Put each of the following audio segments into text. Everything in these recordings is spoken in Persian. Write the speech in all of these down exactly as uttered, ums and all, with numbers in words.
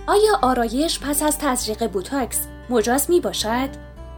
آیا آرایش پس از تزریق بوتاکس مجاز می باشد؟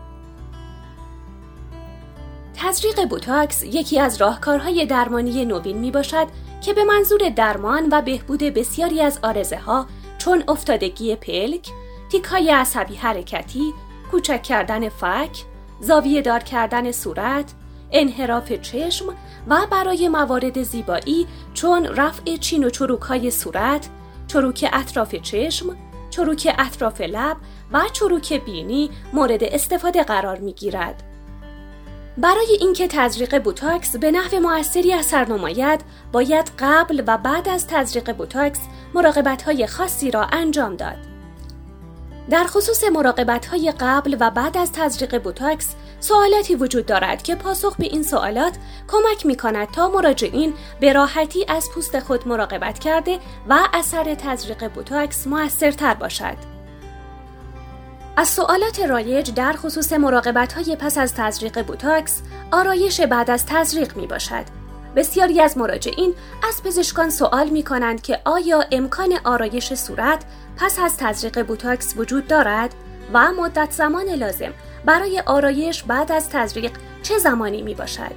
تزریق بوتاکس یکی از راهکارهای درمانی نوین می باشد که به منظور درمان و بهبود بسیاری از عارضه‌ها چون افتادگی پلک، تیک‌های عصبی حرکتی، کوچک کردن فک، زاویه دار کردن صورت، انحراف چشم و برای موارد زیبایی چون رفع چین و چروک‌های صورت، چروک اطراف چشم، چروک اطراف لب و چروک بینی مورد استفاده قرار می‌گیرد. برای اینکه تزریق بوتاکس به نحو مؤثری اثر نماید، باید قبل و بعد از تزریق بوتاکس مراقبت‌های خاصی را انجام داد. در خصوص مراقبت‌های قبل و بعد از تزریق بوتاکس، سوالاتی وجود دارد که پاسخ به این سوالات کمک می‌کند تا مراجعین به راحتی از پوست خود مراقبت کرده و اثر تزریق بوتاکس مؤثرتر باشد. از سوالات رایج در خصوص مراقبت‌های پس از تزریق بوتاکس، آرایش بعد از تزریق میباشد. بسیاری از مراجعین از پزشکان سوال می‌کنند که آیا امکان آرایش صورت پس از تزریق بوتاکس وجود دارد و مدت زمان لازم برای آرایش بعد از تزریق چه زمانی میباشد؟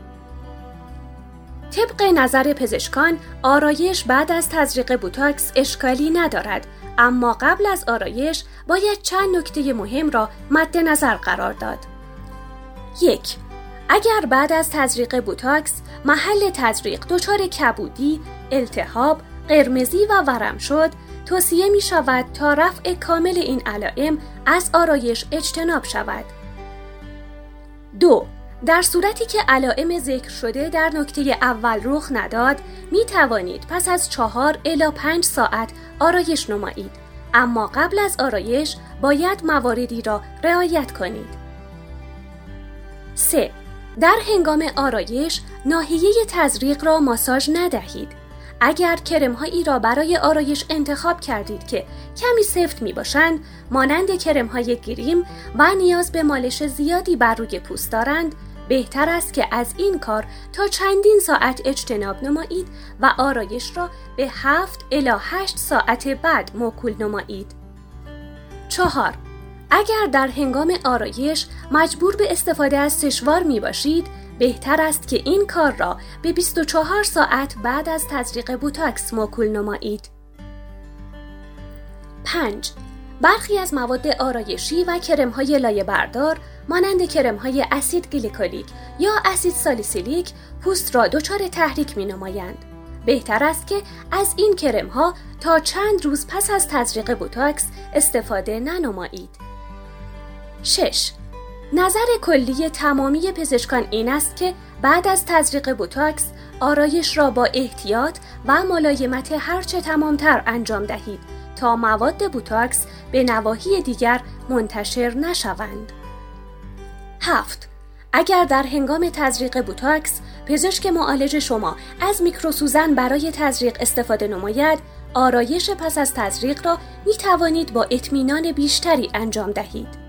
طبق نظر پزشکان، آرایش بعد از تزریق بوتاکس اشکالی ندارد، اما قبل از آرایش باید چند نکته مهم را مد نظر قرار داد. یک، اگر بعد از تزریق بوتاکس محل تزریق دچار کبودی، التهاب، قرمزی و ورم شد، توصیه می شود تا رفع کامل این علائم از آرایش اجتناب شود. دو، در صورتی که علائم ذکر شده در نکته اول رخ نداد، می توانید پس از چهار الی پنج ساعت آرایش نمایید، اما قبل از آرایش باید مواردی را رعایت کنید. سه، در هنگام آرایش ناحیه تزریق را ماساژ ندهید. اگر کرم‌هایی را برای آرایش انتخاب کردید که کمی سفت می‌باشند، مانند کرم‌های گریم و نیاز به مالش زیادی بر روی پوست دارند، بهتر است که از این کار تا چندین ساعت اجتناب نمایید و آرایش را به هفت الی هشت ساعت بعد موکول نمایید. چهار، اگر در هنگام آرایش مجبور به استفاده از سشوار می باشید، بهتر است که این کار را به بیست و چهار ساعت بعد از تزریق بوتاکس موکول نمایید. پنج، برخی از مواد آرایشی و کرم‌های لایه بردار مانند کرم‌های اسید گلیکولیک یا اسید سالیسیلیک پوست را دچار تحریک می‌نمایند. بهتر است که از این کرم‌ها تا چند روز پس از تزریق بوتاکس استفاده ننمایید. شش، نظر کلی تمامی پزشکان این است که بعد از تزریق بوتاکس آرایش را با احتیاط و ملایمت هرچه تمامتر انجام دهید تا مواد بوتاکس به نواحی دیگر منتشر نشوند. هفت، اگر در هنگام تزریق بوتاکس پزشک معالج شما از میکروسوزن برای تزریق استفاده نماید، آرایش پس از تزریق را می توانید با اطمینان بیشتری انجام دهید.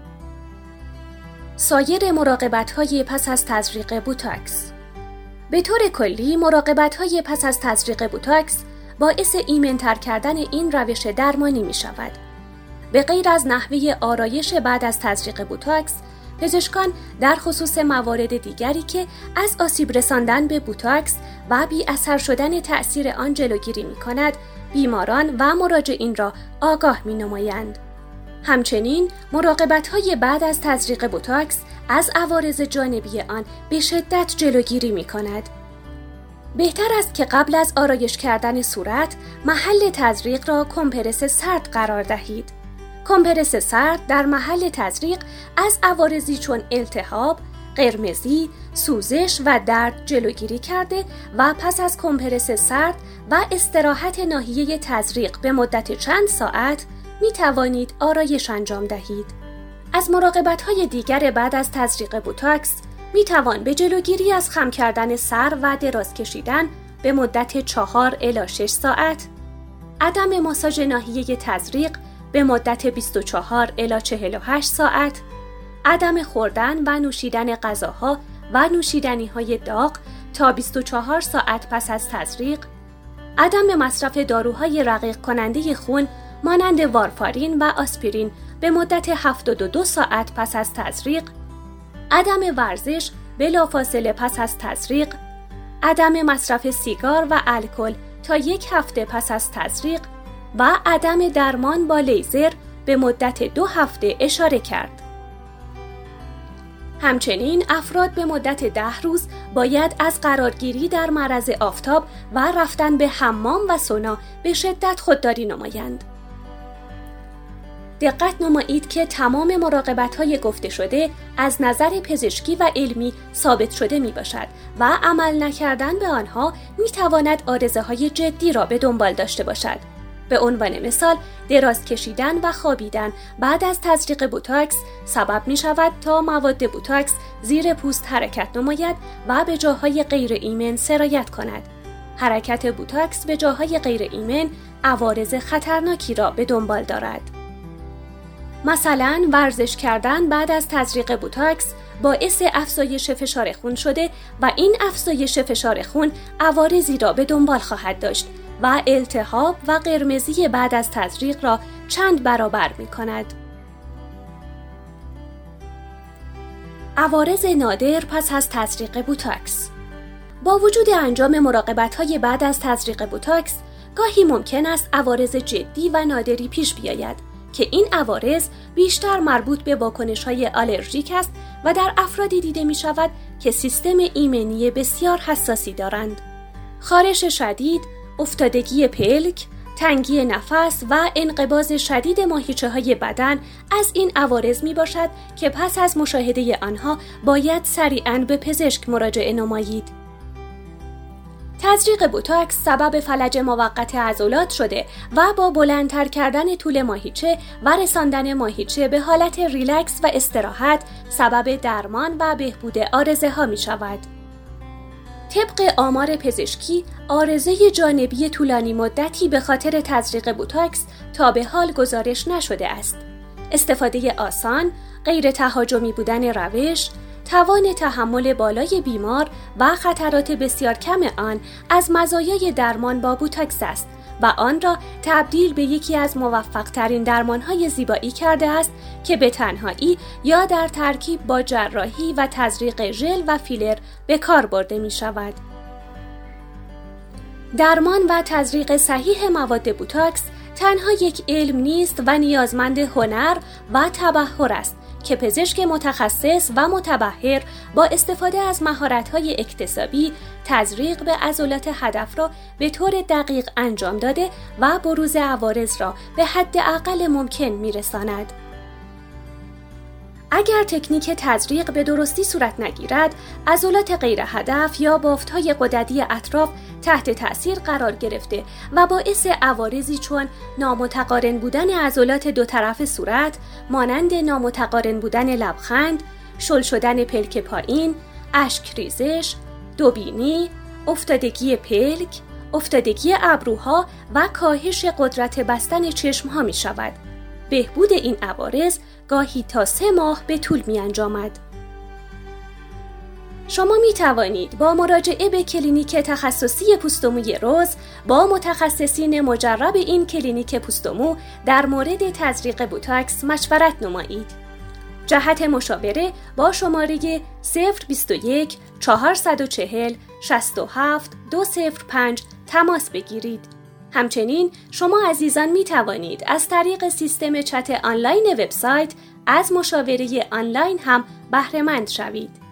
سایر مراقبت‌های پس از تزریق بوتاکس. به طور کلی مراقبت‌های پس از تزریق بوتاکس باعث ایمن‌تر کردن این روش درمانی می‌شود. به غیر از نحوه آرایش بعد از تزریق بوتاکس، پزشکان در خصوص موارد دیگری که از آسیب رساندن به بوتاکس و بی اثر شدن تأثیر آن جلوگیری می‌کند، بیماران و مراجعین را آگاه می‌نمایند. همچنین مراقبت‌های بعد از تزریق بوتاکس از عوارض جانبی آن به شدت جلوگیری می‌کند. بهتر است که قبل از آرایش کردن صورت محل تزریق را کمپرس سرد قرار دهید. کمپرس سرد در محل تزریق از عوارضی چون التهاب، قرمزی، سوزش و درد جلوگیری کرده و پس از کمپرس سرد و استراحت ناحیه تزریق به مدت چند ساعت می توانید آرایش انجام دهید. از مراقبت‌های دیگر بعد از تزریق بوتاکس می توان به جلوگیری از خم کردن سر و دراز کشیدن به مدت چهار الی شش ساعت، عدم ماساژ ناحیه تزریق به مدت بیست و چهار الی چهل و هشت ساعت، عدم خوردن و نوشیدن غذاها و نوشیدنی‌های داغ تا بیست و چهار ساعت پس از تزریق، عدم مصرف داروهای رقیق کننده خون مانند وارفارین و آسپرین به مدت هفتاد و دو ساعت پس از تزریق، عدم ورزش بلافاصله پس از تزریق، عدم مصرف سیگار و الکل تا یک هفته پس از تزریق و عدم درمان با لیزر به مدت دو هفته اشاره کرد. همچنین افراد به مدت ده روز باید از قرارگیری در معرض آفتاب و رفتن به حمام و سونا به شدت خودداری نمایند. دقت نمایید که تمام مراقبت‌های گفته شده از نظر پزشکی و علمی ثابت شده می باشد و عمل نکردن به آنها می تواند عارضه‌های جدی را به دنبال داشته باشد. به عنوان مثال، دراز کشیدن و خوابیدن بعد از تزریق بوتاکس سبب می شود تا مواد بوتاکس زیر پوست حرکت نماید و به جاهای غیر ایمن سرایت کند. حرکت بوتاکس به جاهای غیر ایمن عوارض خطرناکی را به دنبال دارد. مثلا ورزش کردن بعد از تزریق بوتاکس باعث افزایش فشار خون شده و این افزایش فشار خون عوارضی را به دنبال خواهد داشت و التهاب و قرمزی بعد از تزریق را چند برابر می کند. عوارض نادر پس از تزریق بوتاکس. با وجود انجام مراقبت‌های بعد از تزریق بوتاکس، گاهی ممکن است عوارض جدی و نادری پیش بیاید که این عوارض بیشتر مربوط به واکنش‌های آلرژیک است و در افرادی دیده می‌شود که سیستم ایمنی بسیار حساسی دارند. خارش شدید، افتادگی پلک، تنگی نفس و انقباض شدید ماهیچه‌های بدن از این عوارض میباشد که پس از مشاهده آنها باید سریعاً به پزشک مراجعه نمایید. تزریق بوتاکس سبب فلج موقت عضلات شده و با بلندتر کردن طول ماهیچه و رساندن ماهیچه به حالت ریلکس و استراحت سبب درمان و بهبود عارضه ها می شود. طبق آمار پزشکی، عارضه جانبی طولانی مدتی به خاطر تزریق بوتاکس تا به حال گزارش نشده است. استفاده آسان، غیر تهاجمی بودن روش، توان تحمل بالای بیمار و خطرات بسیار کم آن از مزایای درمان با بوتاکس است و آن را تبدیل به یکی از موفق‌ترین درمان‌های زیبایی کرده است که به تنهایی یا در ترکیب با جراحی و تزریق ژل و فیلر به کار برده می‌شود. درمان و تزریق صحیح مواد بوتاکس تنها یک علم نیست و نیازمند هنر و تبحر است که پزشک متخصص و متبحر با استفاده از مهارت‌های اکتسابی تزریق به عضلات هدف را به طور دقیق انجام داده و بروز عوارض را به حد اقل ممکن می‌رساند. اگر تکنیک تزریق به درستی صورت نگیرد، عضلات غیر هدف یا بافت‌های غددی اطراف تحت تأثیر قرار گرفته و باعث عوارضی چون نامتقارن بودن عضلات دو طرف صورت، مانند نامتقارن بودن لبخند، شل شدن پلک پایین، اشک ریزش، دوبینی، افتادگی پلک، افتادگی ابروها و کاهش قدرت بستن چشمها می شود. بهبود این عوارض گاهی تا سه ماه به طول می انجامد. شما می توانید با مراجعه به کلینیک تخصصی پوست‌وموی روز با متخصصین مجرب این کلینیک پوست‌ومو در مورد تزریق بوتاکس مشورت نمایید. جهت مشاوره با شماره صفر بیست و یک چهارصد و چهل شصت و هفت دو صفر پنج تماس بگیرید. همچنین شما عزیزان می توانید از طریق سیستم چت آنلاین وبسایت از مشاوره آنلاین هم بهره مند شوید.